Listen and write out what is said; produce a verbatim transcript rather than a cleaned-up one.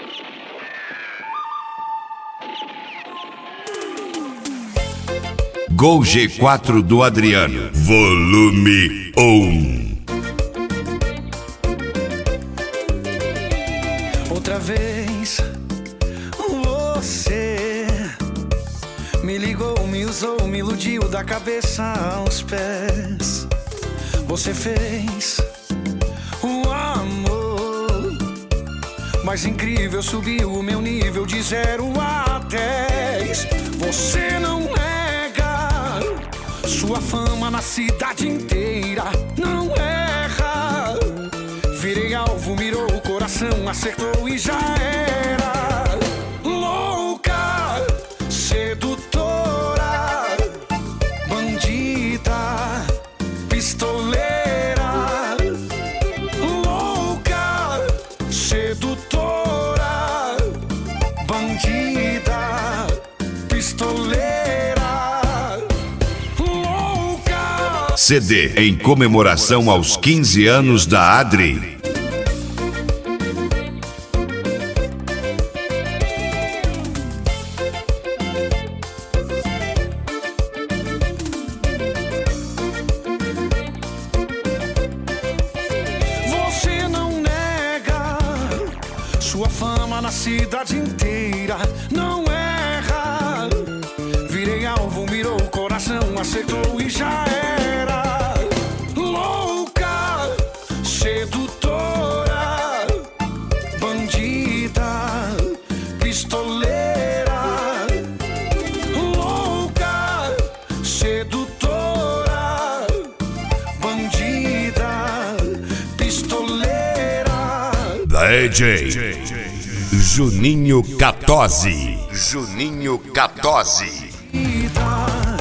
Gol G quatro do Adriano, volume um. Outra vez você me ligou, me usou, me iludiu da cabeça aos pés. Você fez o amor mais incrível, subiu o meu nível de zero a dez. Você não nega sua fama na cidade inteira, não erra. Virei alvo, mirou o coração, acertou e já era. Louca, sedutora, bandida, pistoleira. Louca, sedutora, bandida, pistoleira. Louca. C D em comemoração aos quinze anos da Adri. Sua fama na cidade inteira, não erra. Virei alvo, mirou o coração, acertou e já era. Louca, sedutora, bandida, pistoleira. Louca, sedutora, bandida, pistoleira. D J Juninho Catozzi. Juninho Catozzi.